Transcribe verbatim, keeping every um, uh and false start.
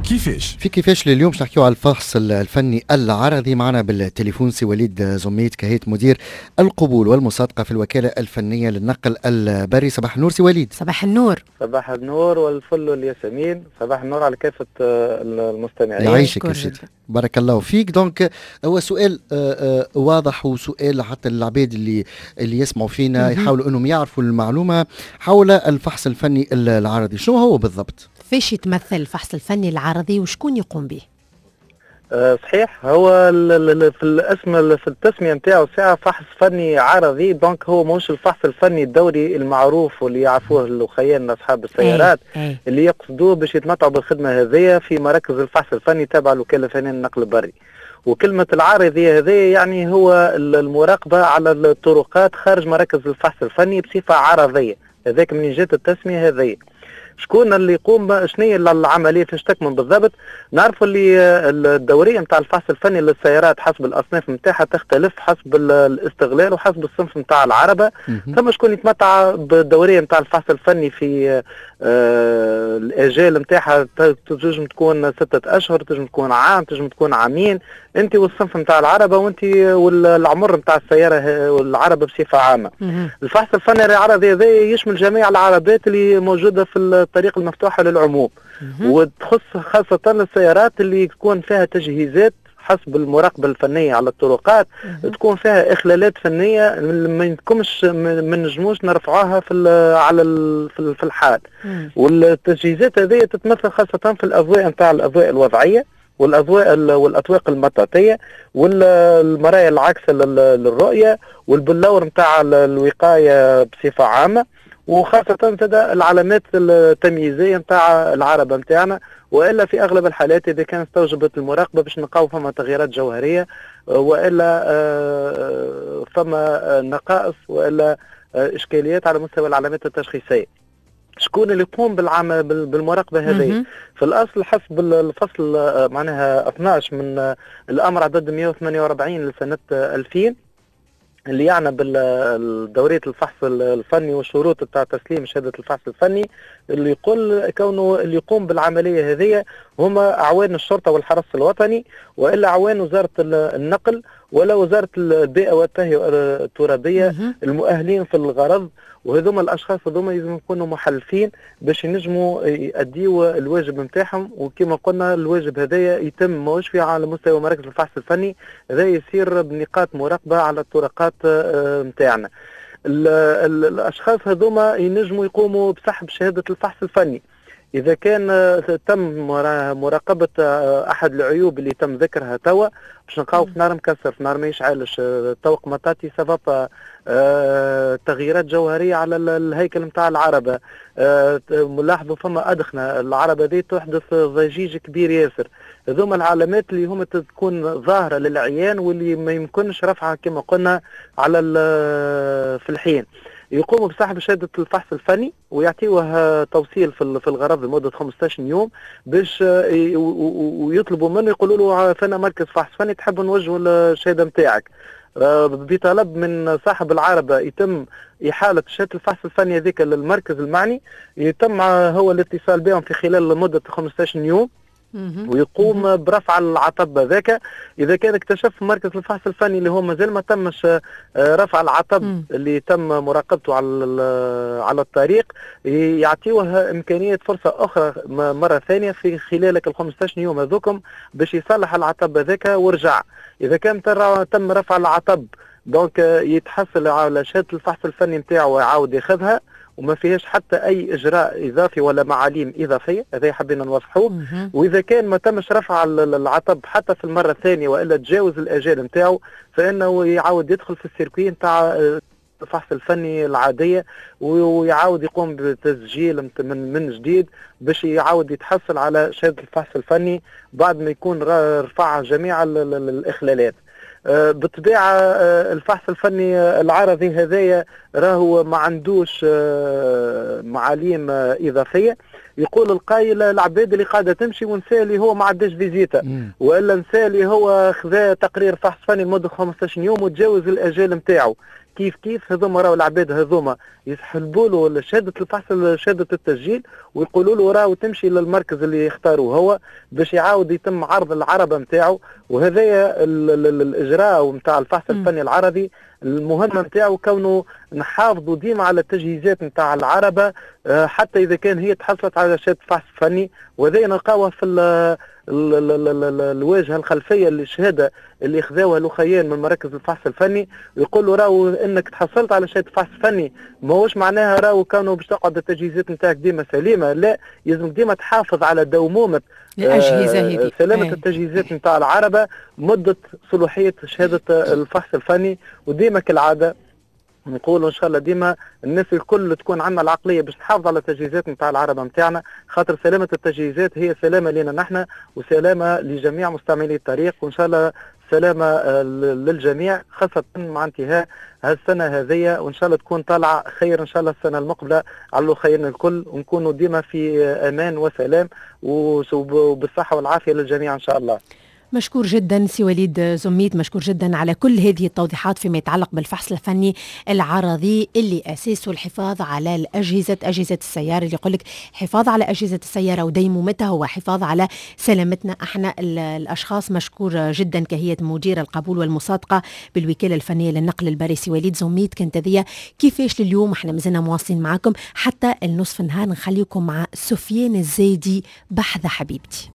كيفاش في كيفاش لليوم باش نحكيو على الفحص الفني العرضي. معنا بالتليفون سي وليد زميت كهيت مدير القبول والمصادقة في الوكالة الفنية للنقل البري. صباح النور سي وليد. صباح النور. صباح النور والفل والياسمين. صباح النور على كافة المستمعين. يعيشك يا سيدي، بارك الله فيك. دونك هو سؤال آه آه واضح، وسؤال حتى العباد اللي اللي يسمعوا فينا يحاولوا انهم يعرفوا المعلومة حول الفحص الفني العرضي. شنو هو بالضبط؟ فاش يتمثل الفحص الفني العرضي وشكون يقوم به؟ أه صحيح، هو في الاسم في التسميه نتاعو ساعه فحص فني عرضي. دونك هو مش الفحص الفني الدوري المعروف واللي يعرفوه الخيان اصحاب السيارات أي. أي. اللي يقصدوه باش يتمتعوا بالخدمه هذه في مراكز الفحص الفني تابع الوكاله الفنيه للنقل البري. وكلمه العارضي هذه يعني هو المراقبه على الطرقات خارج مراكز الفحص الفني بصفه عرضيه. هذاك من جهه التسميه هذه. شكون اللي يقوم شنو هي العمليه فاش تكمن بالضبط؟ نعرفوا اللي الدوريه نتاع الفحص الفني للسيارات حسب الاصناف نتاعها تختلف حسب الاستغلال وحسب الصنف نتاع العربه. ثم شكون يتمتع بالدوريه نتاع الفحص الفني في آه الاجال نتاعها تنجم تكون ستة اشهر، تنجم تكون عام، تنجم تكون عامين، انت والصنف نتاع العربه وانت والعمر نتاع السياره والعربه بصفه عامه. الفحص الفني العربي هذا يشمل جميع العربات اللي موجوده في الطريق المفتوحه للعموم، وتخص خاصه السيارات اللي تكون فيها تجهيزات حسب المراقبه الفنيه على الطرقات، تكون فيها اخلالات فنيه ما يمكنش ما نجموش نرفعوها في على في الحال. والتجهيزات هذه تتمثل خاصه في الاضواء نتاع الاضواء الوضعيه والاضواء والاطواق المطاطيه والمرايا العاكسه للرؤيه والبلور نتاع الوقايه بصفه عامه، وخاصه تدا العلامات التمييزيه نتاع العربه نتاعنا. والا في اغلب الحالات اذا كانت استوجبت المراقبه باش نلقاو فما تغييرات جوهريه والا فما نقائص والا اشكاليات على مستوى العلامات التشخيصيه. شكون اللي يقوم بالعمل بالمراقبه هذه؟ في الاصل حسب الفصل معناها اثناعش من الامر عدد مئة وثمانية وأربعين لسنه ألفين اللي يعني بالدورية الفحص الفني والشروط بتاع تسليم شهادة الفحص الفني، اللي يقول كونه اللي يقوم بالعملية هذه هما أعوان الشرطة والحرس الوطني، وإلا أعوان وزارة النقل ولا وزارة البيئة والتهيئة الترابية المؤهلين في الغرض. وهذوما الاشخاص هذوما لازم يكونوا محلفين باش ينجموا يأديوا الواجب نتاعهم. وكما قلنا الواجب هذايا يتم ماهوش في على مستوى مراكز الفحص الفني، هذا يصير بنقاط مراقبه على الطرقات نتاعنا. الاشخاص هذوما ينجموا يقوموا بسحب شهاده الفحص الفني إذا كان تم مراقبة أحد العيوب اللي تم ذكرها توا، باش نلقاو في نهار مكسر، في نهار ما يشعلش، توق مطاطي سبب تغييرات جوهرية على الهيكل نتاع العربة. ملاحظوا فما أدخنة العربة دي تحدث ضجيج كبير ياسر. هذوما العلامات اللي هم تكون ظاهرة للعيان واللي ما يمكنش رفعها كما قلنا على في الحين. يقوموا بسحب شهادة الفحص الفني ويعطيوه توصيل في الغرض لمدة خمسة عشر يوم باش ويطلبوا منه يقولوا له فانا مركز فحص فني تحب نوجهوا الشهادة نتاعك، بطلب من صاحب العربة يتم إحالة شهادة الفحص الفني هذيك للمركز المعني، يتم هو الاتصال بهم في خلال مدة خمسة عشر يوم ويقوم برفع العطب ذاك. اذا كان اكتشف مركز الفحص الفني اللي هو مازال ما تمش رفع العطب اللي تم مراقبته على على الطريق، يعطيوه امكانيه فرصه اخرى مره ثانيه في خلال ال خمسة عشر يوم هذوكم باش يصلح العطب ذاك ورجع. اذا كان تم رفع العطب دونك يتحصل على شهاده الفحص الفني نتاعو ويعاود ياخذها وما فيهاش حتى اي اجراء اضافي ولا معاليم اضافيه، هذا حبينا نوضحوه. واذا كان ما تمش رفع العطب حتى في المره الثانيه والا تجاوز الاجال نتاعو، فانه يعاود يدخل في السيركوي نتاع الفحص الفني العاديه ويعاود يقوم بتسجيل من من جديد باش يعاود يتحصل على شهاده الفحص الفني بعد ما يكون رفع جميع الاخلالات. بالطبيعه الفحص الفني العرضي هذايا راهو ما عندوش معاليم اضافيه، يقول القايل العباد اللي قاعده تمشي ونسى اللي هو ما عداش فيزيتا، والا نسى اللي هو خذا تقرير فحص فني لمده خمسطاش يوم وتجاوز الاجال نتاعو. كيف كيف هذوما راهو العباد هذوما يسحبوا له شهاده الفحص شهاده التسجيل ويقولوا له راهو تمشي للمركز اللي يختاروه هو باش يعاود يتم عرض العربه نتاعو. وهذايا الاجراء نتاع الفحص الفني العربي المهمه نتاعو كونه نحافظوا ديما على التجهيزات نتاع العربه حتى اذا كان هي تحصلت على شهاده فحص فني، وهذا نلقاوها في ال ال ال ال الواجهه الخلفيه للشهاده اللي خذاوها الاخيان من مراكز الفحص الفني، ويقولوا راهو انك تحصلت على شهاده فحص فني ماهوش معناها راهو كانوا باش تقعد التجهيزات نتاعك ديما سليمه، لا لازم ديما تحافظ على دومومه الاجهزه هذه سلامه أي. التجهيزات نتاع العربه مده صلاحيه شهاده الفحص الفني. وديما كالعاده نقولوا ان شاء الله ديما الناس الكل تكون عندنا العقليه باش تحافظ على التجهيزات نتاع العربه نتاعنا، خاطر سلامه التجهيزات هي سلامه لنا نحن وسلامه لجميع مستعملي الطريق، وان شاء الله سلامه للجميع خاصه مع انتهاء هالسنه هذه، وان شاء الله تكون طالعه خير ان شاء الله السنه المقبله على خيرنا الكل، ونكونوا ديما في امان وسلام وبالصحه والعافيه للجميع ان شاء الله. مشكور جدا سي وليد زميد، مشكور جدا على كل هذه التوضيحات فيما يتعلق بالفحص الفني العرضي اللي أساسه الحفاظ على الأجهزة أجهزة السيارة، اللي يقول لك حفاظ على أجهزة السيارة وديمومتها هو حفاظ على سلامتنا احنا الأشخاص. مشكور جدا كهيئة مدير القبول والمصادقة بالوكالة الفنية للنقل البري سي وليد زميد. كانت هذه كيفاش لليوم، احنا مازلنا مواصلين معكم حتى النصف النهار، نخليكم مع سفيان الزايدي بحذا حبيبتي.